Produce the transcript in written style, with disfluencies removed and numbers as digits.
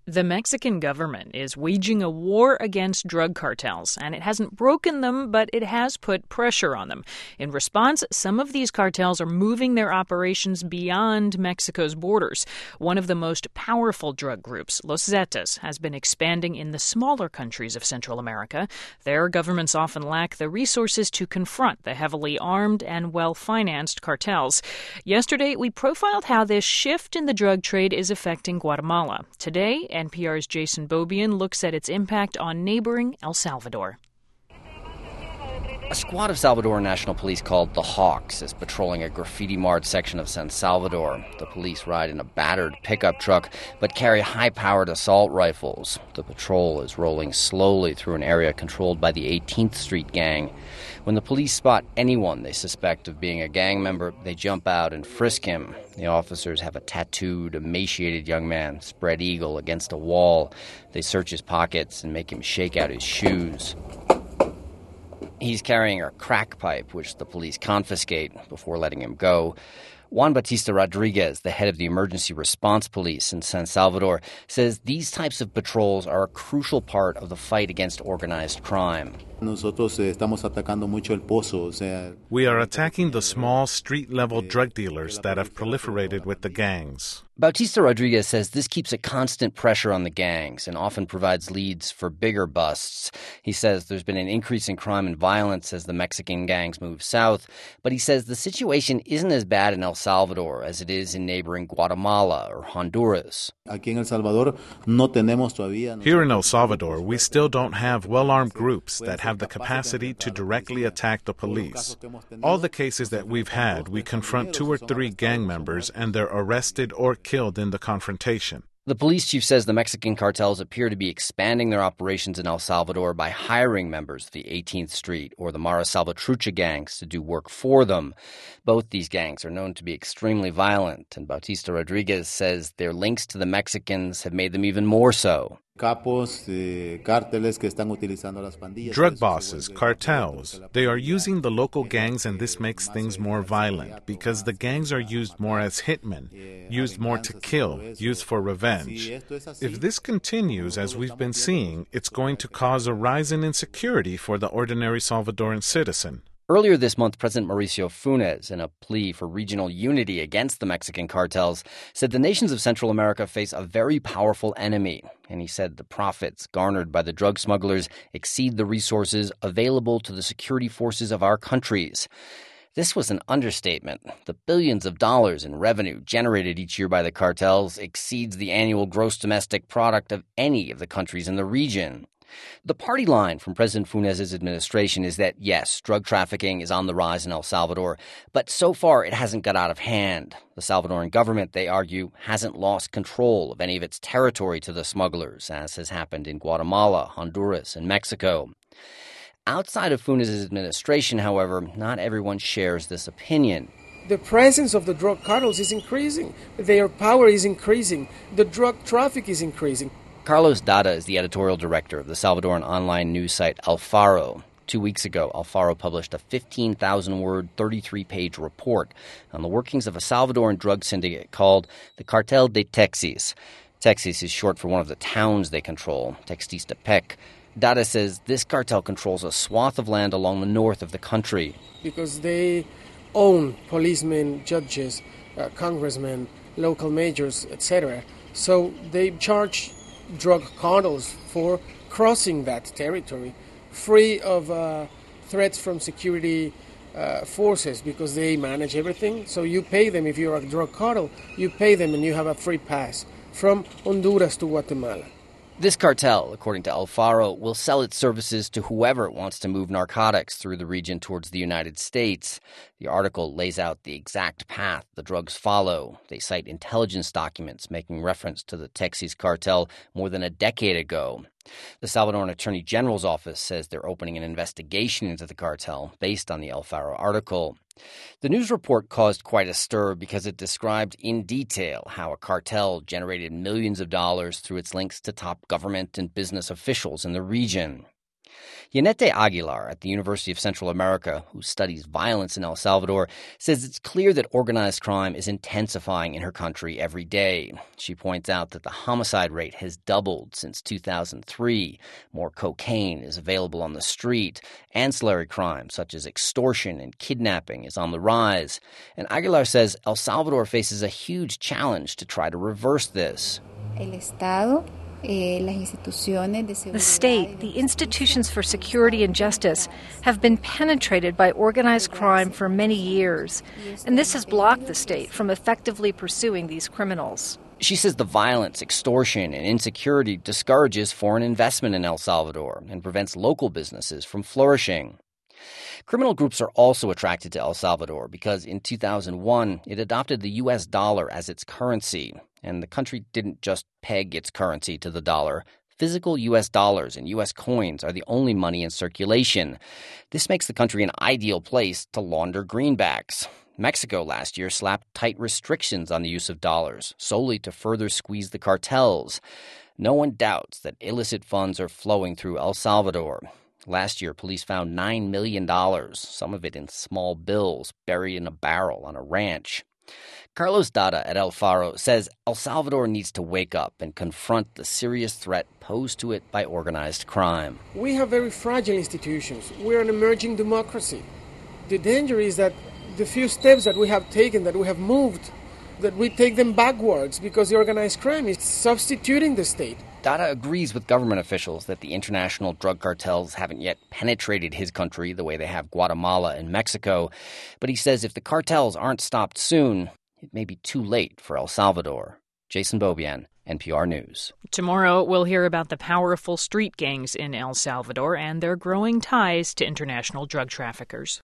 The Mexican government is waging a war against drug cartels, and it hasn't broken them, but it has put pressure on them. In response, some of these cartels are moving their operations beyond Mexico's borders. One of the most powerful drug groups, Los Zetas, has been expanding in the smaller countries of Central America. Their governments often lack the resources to confront the heavily armed and well-financed cartels. Yesterday, we profiled how this shift in the drug trade is affecting Guatemala. Today, NPR's Jason Beaubien looks at its impact on neighboring El Salvador. A squad of Salvadoran National Police called the Hawks is patrolling a graffiti-marred section of San Salvador. The police ride in a battered pickup truck but carry high-powered assault rifles. The patrol is rolling slowly through an area controlled by the 18th Street gang. When the police spot anyone they suspect of being a gang member, they jump out and frisk him. The officers have a tattooed, emaciated young man spread eagle against a wall. They search his pockets and make him shake out his shoes. He's carrying a crack pipe, which the police confiscate before letting him go. Juan Bautista Rodriguez, the head of the Emergency Response Police in San Salvador, says these types of patrols are a crucial part of the fight against organized crime. We are attacking the small street-level drug dealers that have proliferated with the gangs. Bautista Rodriguez says this keeps a constant pressure on the gangs and often provides leads for bigger busts. He says there's been an increase in crime and violence as the Mexican gangs move south, but he says the situation isn't as bad in El Salvador as it is in neighboring Guatemala or Honduras. Here in El Salvador, we still don't have well-armed groups that have the capacity to directly attack the police. All the cases that we've had, we confront 2 or 3 gang members and they're arrested or killed in the confrontation. The police chief says the Mexican cartels appear to be expanding their operations in El Salvador by hiring members of the 18th Street or the Mara Salvatrucha gangs to do work for them. Both these gangs are known to be extremely violent, and Bautista Rodriguez says their links to the Mexicans have made them even more so. Drug bosses, cartels, they are using the local gangs, and this makes things more violent because the gangs are used more as hitmen, used more to kill, used for revenge. If this continues as we've been seeing, it's going to cause a rise in insecurity for the ordinary Salvadoran citizen. Earlier this month, President Mauricio Funes, in a plea for regional unity against the Mexican cartels, said the nations of Central America face a very powerful enemy. And he said the profits garnered by the drug smugglers exceed the resources available to the security forces of our countries. This was an understatement. The billions of dollars in revenue generated each year by the cartels exceeds the annual gross domestic product of any of the countries in the region. The party line from President Funes' administration is that, yes, drug trafficking is on the rise in El Salvador, but so far it hasn't got out of hand. The Salvadoran government, they argue, hasn't lost control of any of its territory to the smugglers, as has happened in Guatemala, Honduras, and Mexico. Outside of Funes' administration, however, not everyone shares this opinion. The presence of the drug cartels is increasing. Their power is increasing. The drug traffic is increasing. Carlos Dada is the editorial director of the Salvadoran online news site El Faro. 2 weeks ago, El Faro published a 15,000-word, 33-page report on the workings of a Salvadoran drug syndicate called the Cartel de Texas. Texas is short for one of the towns they control, Textistepec. Dada says this cartel controls a swath of land along the north of the country. Because they own policemen, judges, congressmen, local mayors, etc. So they charge drug cartels for crossing that territory, free of threats from security forces, because they manage everything. So you pay them. If you're a drug cartel, you pay them and you have a free pass from Honduras to Guatemala. This cartel, according to El Faro, will sell its services to whoever wants to move narcotics through the region towards the United States. The article lays out the exact path the drugs follow. They cite intelligence documents making reference to the Texas cartel more than a decade ago. The Salvadoran Attorney General's office says they're opening an investigation into the cartel based on the El Faro article. The news report caused quite a stir because it described in detail how a cartel generated millions of dollars through its links to top government and business officials in the region. Yanete Aguilar at the University of Central America, who studies violence in El Salvador, says it's clear that organized crime is intensifying in her country every day. She points out that the homicide rate has doubled since 2003. More cocaine is available on the street. Ancillary crimes such as extortion and kidnapping is on the rise. And Aguilar says El Salvador faces a huge challenge to try to reverse this. The state, the institutions for security and justice, have been penetrated by organized crime for many years, and this has blocked the state from effectively pursuing these criminals. She says the violence, extortion, and insecurity discourages foreign investment in El Salvador and prevents local businesses from flourishing. Criminal groups are also attracted to El Salvador because in 2001, it adopted the U.S. dollar as its currency, and the country didn't just peg its currency to the dollar. Physical U.S. dollars and U.S. coins are the only money in circulation. This makes the country an ideal place to launder greenbacks. Mexico last year slapped tight restrictions on the use of dollars, solely to further squeeze the cartels. No one doubts that illicit funds are flowing through El Salvador. Last year, police found $9 million, some of it in small bills buried in a barrel on a ranch. Carlos Dada at El Faro says El Salvador needs to wake up and confront the serious threat posed to it by organized crime. We have very fragile institutions. We're an emerging democracy. The danger is that the few steps that we have taken, that we have moved, that we take them backwards because the organized crime is substituting the state. Dada agrees with government officials that the international drug cartels haven't yet penetrated his country the way they have Guatemala and Mexico. But he says if the cartels aren't stopped soon, it may be too late for El Salvador. Jason Beaubien, NPR News. Tomorrow, we'll hear about the powerful street gangs in El Salvador and their growing ties to international drug traffickers.